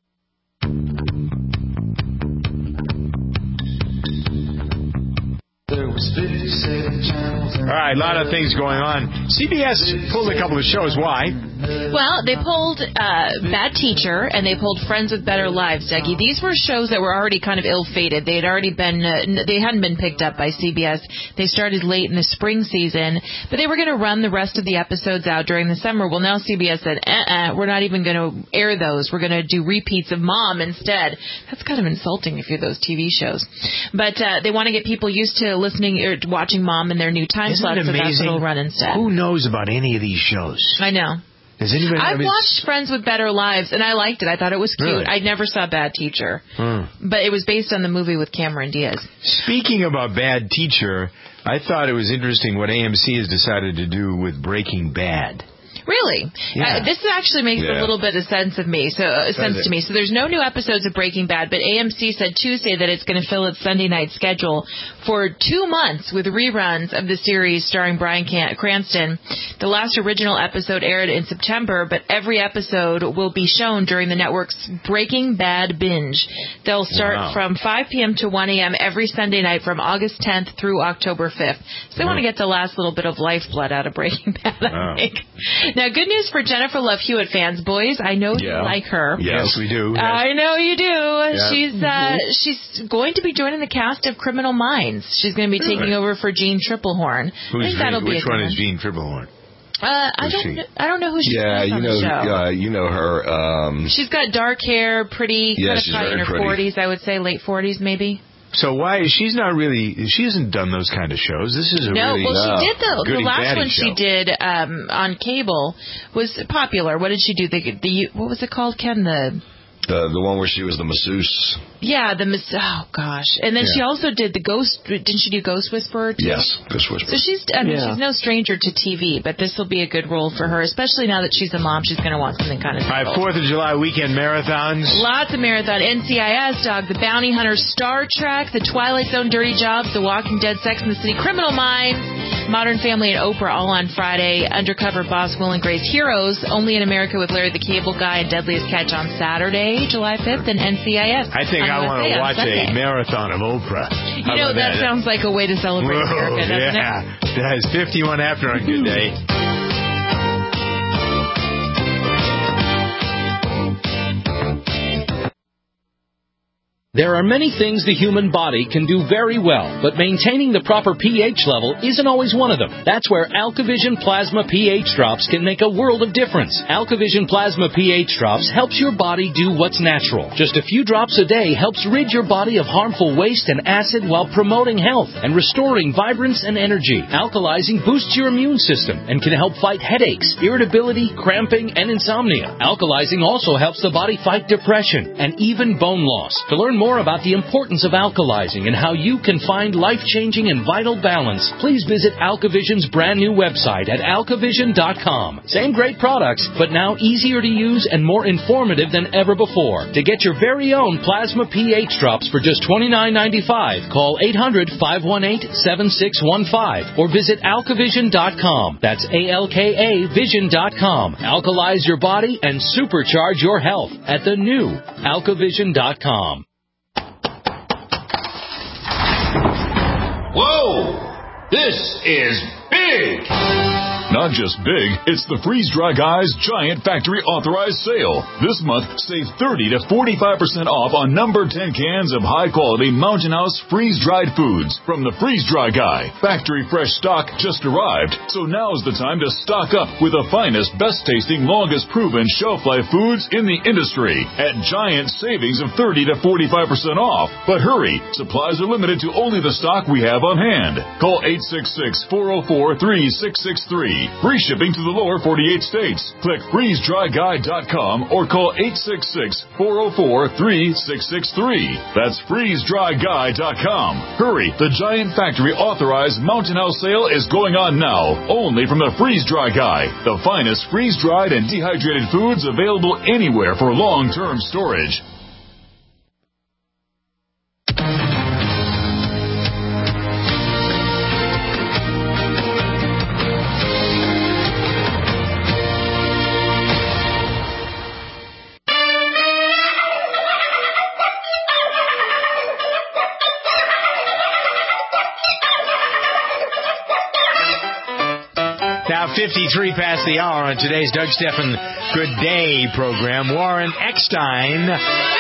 All right, a lot of things going on. C B S pulled a couple of shows. Why? Well, they pulled uh, Bad Teacher and they pulled Friends with Better Lives, Dougie. These were shows that were already kind of ill-fated. They had already been, uh, they hadn't been picked up by C B S. They started late in the spring season, but they were going to run the rest of the episodes out during the summer. Well, now C B S said, uh-uh, we're not even going to air those. We're going to do repeats of Mom instead. That's kind of insulting if you're those T V shows. But uh, they want to get people used to listening or watching Mom in their new time Isn't slots, it so that's amazing? what it'll run instead. Who knows about any of these shows? I know. Does anybody? I've I mean, watched Friends with Better Lives, and I liked it. I thought it was cute. Really? I never saw Bad Teacher. Hmm. But it was based on the movie with Cameron Diaz. Speaking about Bad Teacher, I thought it was interesting what A M C has decided to do with Breaking Bad. Really? Yeah. Uh, this actually makes Yeah. a little bit of sense of me. So uh, sense it? to me. So there's no new episodes of Breaking Bad, but A M C said Tuesday that it's going to fill its Sunday night schedule for two months with reruns of the series starring Bryan Can- Cranston. The last original episode aired in September, but every episode will be shown during the network's Breaking Bad binge. They'll start Wow. from five p.m. to one a.m. every Sunday night from August tenth through October fifth. So they want to get the last little bit of lifeblood out of Breaking Bad, I Wow. think. Now, good news for Jennifer Love Hewitt fans. Boys, I know you Yeah. like her. Yes, we do. Yes. I know you do. Yeah. She's uh, she's going to be joining the cast of Criminal Minds. She's going to be taking Really? over for Jean Triplehorn. I Who's think that'll Jean, be which a good one is Jean Triplehorn? Uh, I Who's don't. she? kn- I don't know who she Yeah, is you on know, the show. uh, you know her. Um, She's got dark hair, pretty, Yeah, kind of she's probably in very her pretty. forties. I would say late forties, maybe. So why she's not really? She hasn't done those kind of shows. This is a No, really well, she did the the goody last baddie one show. she did um, on cable was popular. What did she do? The the what was it called, Ken? The the the one where she was the masseuse. yeah, the mis- oh gosh, and then Yeah. she also did the Ghost. Didn't she do Ghost Whisperer too? Yes, Ghost Whisperer. So she's, I mean, Yeah. she's no stranger to T V, but this will be a good role for her, especially now that she's a mom. She's going to want something kind of. All right, Fourth of July weekend marathons. Lots of marathon. N C I S, Dog the Bounty Hunter, Star Trek, The Twilight Zone, Dirty Jobs, The Walking Dead, Sex and the City, Criminal Minds. Modern Family and Oprah all on Friday. Undercover Boss Will and Grace Heroes, Only in America with Larry the Cable Guy and Deadliest Catch on Saturday, July fifth, and N C I S. I think I want to watch a marathon of Oprah. You know, that, that sounds like a way to celebrate Whoa, America, doesn't yeah. it? Yeah, it's fifty-one after on a good day. There are many things the human body can do very well, but maintaining the proper pH level isn't always one of them. That's where AlkaVision Plasma pH Drops can make a world of difference. AlkaVision Plasma pH Drops helps your body do what's natural. Just a few drops a day helps rid your body of harmful waste and acid while promoting health and restoring vibrance and energy. Alkalizing boosts your immune system and can help fight headaches, irritability, cramping, and insomnia. Alkalizing also helps the body fight depression and even bone loss. To learn more about the importance of alkalizing and how you can find life-changing and vital balance, please visit AlkaVision's brand new website at alkavision dot com. Same great products, but now easier to use and more informative than ever before. To get your very own Plasma pH Drops for just twenty-nine ninety-five, call eight hundred, five one eight, seven six one five or visit alkavision dot com. That's A L K A vision dot com. Alkalize your body and supercharge your health at the new alkavision dot com. Whoa! This is big! Not just big, it's the Freeze Dry Guy's Giant Factory Authorized Sale. This month, save thirty to forty-five percent off on number ten cans of high-quality Mountain House freeze-dried foods from the Freeze Dry Guy. Factory fresh stock just arrived, so now's the time to stock up with the finest, best-tasting, longest-proven shelf-life foods in the industry at giant savings of thirty to forty-five percent off. But hurry, supplies are limited to only the stock we have on hand. Call eight six six, four oh four, three six six three. Free shipping to the lower forty-eight states. Click freeze dry guy dot com or call eight six six, four oh four, three six six three. That's freeze dry guy dot com. Hurry, the Giant Factory Authorized Mountain House Sale is going on now, only from the Freeze Dry Guy. The finest freeze-dried and dehydrated foods available anywhere for long-term storage. Now, fifty-three past the hour on today's Doug Stephan Good Day program. Warren Eckstein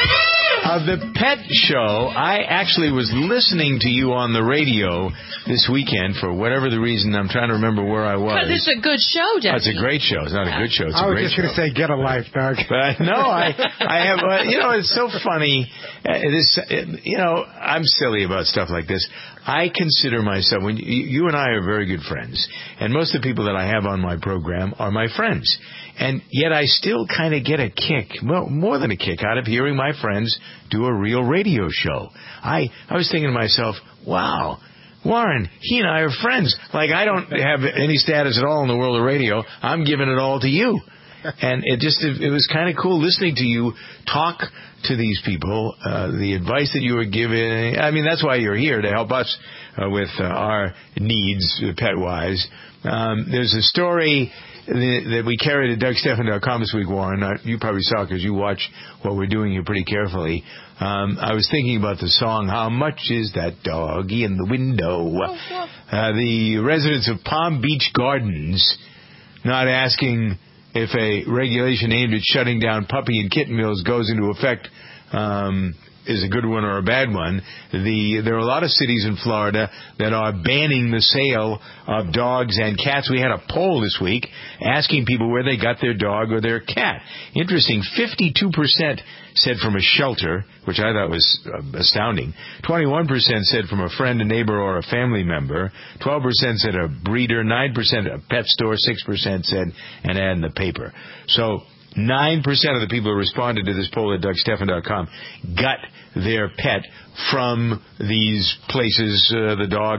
of the Pet Show. I actually was listening to you on the radio this weekend for whatever the reason. I'm trying to remember where I was. Because it's a good show, Doug. Oh, it's a great show. It's not a good show. It's a I was great just show. going to say, get a life, Doug. But no, I, I have. Uh, you know, it's so funny. Uh, this, uh, you know, I'm silly about stuff like this. I consider myself, when you, you and I are very good friends, and most of the people that I have on my program are my friends. And yet I still kind of get a kick, well, more than a kick, out of hearing my friends do a real radio show. I, I was thinking to myself, wow, Warren, he and I are friends. Like, I don't have any status at all in the world of radio. I'm giving it all to you. And it just, it, it was kind of cool listening to you talk to these people, uh, the advice that you were giving. I mean, that's why you're here, to help us uh, with uh, our needs, uh, pet-wise. Um, there's a story that we carried at Doug Stephan dot com this week, Warren. Uh, you probably saw because you watch what we're doing here pretty carefully. Um, I was thinking about the song, How Much Is That Doggy in the Window? Uh, the residents of Palm Beach Gardens not asking if a regulation aimed at shutting down puppy and kitten mills goes into effect um, is a good one or a bad one. The there are a lot of cities in Florida that are banning the sale of dogs and cats. We had a poll this week asking people where they got their dog or their cat. Interesting, fifty-two percent said from a shelter, which I thought was uh, astounding. twenty-one percent said from a friend, a neighbor, or a family member. twelve percent said a breeder. nine percent a pet store. six percent said an ad in the paper. So nine percent of the people who responded to this poll at Doug Stephan dot com got their pet from these places, uh, the dog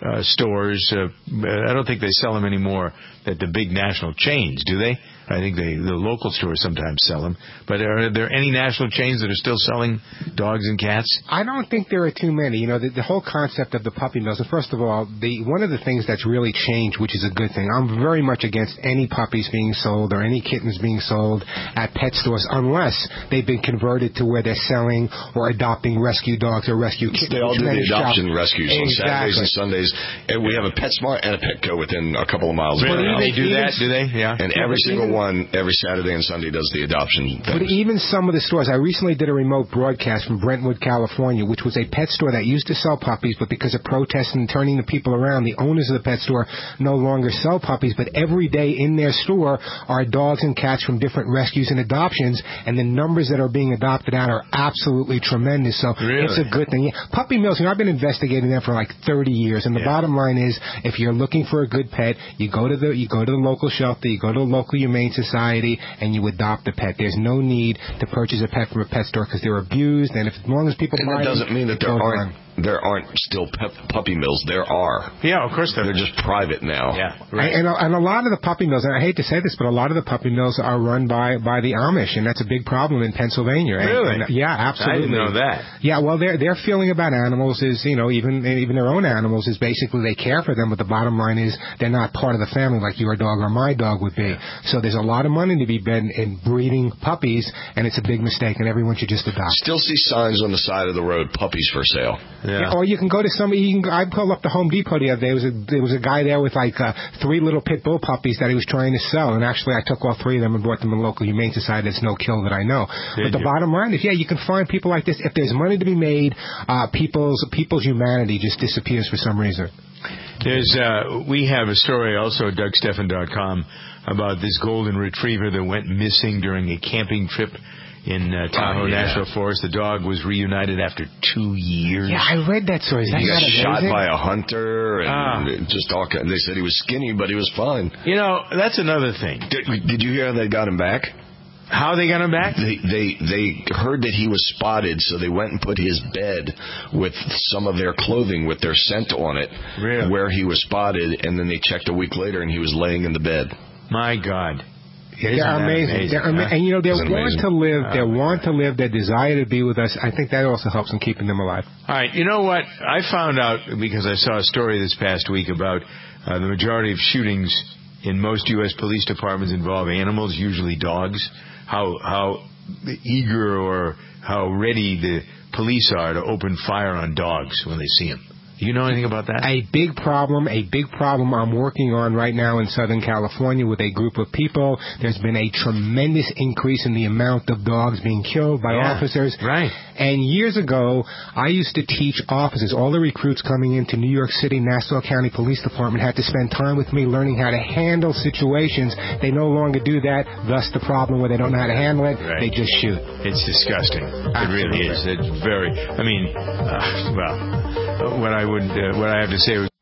uh, stores. Uh, I don't think they sell them anymore at the big national chains, do they? I think they, the local stores sometimes sell them. But are there any national chains that are still selling dogs and cats? I don't think there are too many. You know, the, the whole concept of the puppy mills, and first of all, the one of the things that's really changed, which is a good thing, I'm very much against any puppies being sold or any kittens being sold at pet stores unless they've been converted to where they're selling or adopting rescue dogs or rescue kittens. They all do the adoption shop. rescues exactly. on Saturdays and Sundays. And we have a PetSmart and a Petco within a couple of miles. Really? Of they do that, do they? Yeah. And every single one, every Saturday and Sunday, does the adoption thing. But even some of the stores, I recently did a remote broadcast from Brentwood, California, which was a pet store that used to sell puppies, but because of protests and turning the people around, the owners of the pet store no longer sell puppies, but every day in their store are dogs and cats from different rescues and adoptions, and the numbers that are being adopted out are absolutely tremendous. So really? It's a good thing. Yeah. Puppy mills, you know, I've been investigating them for like thirty years, and the yeah. bottom line is, if you're looking for a good pet, you go to the you go to the local shelter, you go to the local humane society, and you adopt a pet. There's no need to purchase a pet from a pet store because they're abused, and if, as long as people and buy that doesn't them, mean that there aren't on. there aren't still pep, puppy mills. There are. Yeah, of course there They're just private now. Yeah, right. And, and, a, and a lot of the puppy mills, and I hate to say this, but a lot of the puppy mills are run by, by the Amish, and that's a big problem in Pennsylvania. Really? And, and, yeah, absolutely. I didn't know that. Yeah, well, their their feeling about animals is, you know, even even their own animals is basically they care for them, but the bottom line is they're not part of the family like your dog or my dog would be. So there's a lot of money to be spent in breeding puppies, and it's a big mistake, and everyone should just adopt. Still see signs on the side of the road, puppies for sale. Yeah. Yeah, or you can go to some. You can, I pulled up to Home Depot the other day. There was a there was a guy there with like uh, three little pit bull puppies that he was trying to sell, and actually I took all three of them and brought them to the local humane society. That's no kill that I know. Did but the you? bottom line is, yeah, you can find people like this. If there's money to be made, uh, people's people's humanity just disappears for some reason. There's uh, we have a story also at Doug Stephan dot com about this golden retriever that went missing during a camping trip in uh, Tahoe oh, yeah. National Forest. The dog was reunited after two years. Yeah, I read that story. Is he that got shot amazing? by a hunter, and ah. just all. They said he was skinny, but he was fine. You know, that's another thing. Did, did you hear they got him back? How they got him back? They, they they heard that he was spotted, so they went and put his bed with some of their clothing with their scent on it, really? Where he was spotted, and then they checked a week later, and he was laying in the bed. My God. Isn't they're amazing. amazing? They're ama- and you know, they want amazing? to live. They oh, want to live. Their desire to be with us. I think that also helps in keeping them alive. All right. You know what? I found out because I saw a story this past week about uh, the majority of shootings in most U S police departments involve animals, usually dogs. How how eager or how ready the police are to open fire on dogs when they see them. Do you know anything about that? A big problem, a big problem I'm working on right now in Southern California with a group of people. There's been a tremendous increase in the amount of dogs being killed by yeah, officers. Right. And years ago, I used to teach officers, all the recruits coming into New York City, Nassau County Police Department had to spend time with me learning how to handle situations. They no longer do that, thus the problem where they don't know how to handle it, right. They just shoot. It's disgusting. Absolutely. It really is. It's very, I mean, uh, well, what I would, uh, what I have to say was,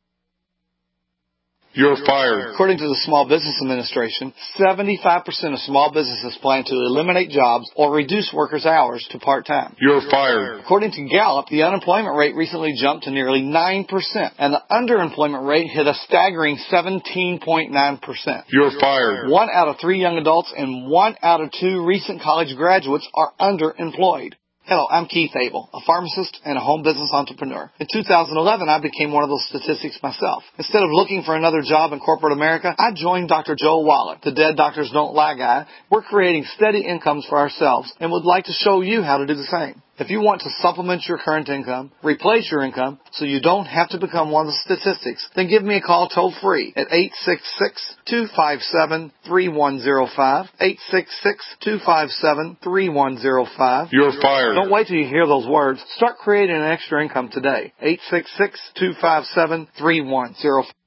you're fired. According to the Small Business Administration, seventy-five percent of small businesses plan to eliminate jobs or reduce workers' hours to part-time. You're fired. According to Gallup, the unemployment rate recently jumped to nearly nine percent, and the underemployment rate hit a staggering seventeen point nine percent. You're fired. One out of three young adults and one out of two recent college graduates are underemployed. Hello, I'm Keith Abel, a pharmacist and a home business entrepreneur. In two thousand eleven, I became one of those statistics myself. Instead of looking for another job in corporate America, I joined Doctor Joel Wallach, the Dead Doctors Don't Lie guy. We're creating steady incomes for ourselves and would like to show you how to do the same. If you want to supplement your current income, replace your income, so you don't have to become one of the statistics, then give me a call toll-free at eight six six, two five seven, three one zero five, eight six six, two five seven, three one zero five. You're fired. Don't wait till you hear those words. Start creating an extra income today. eight six six, two five seven, three one zero five.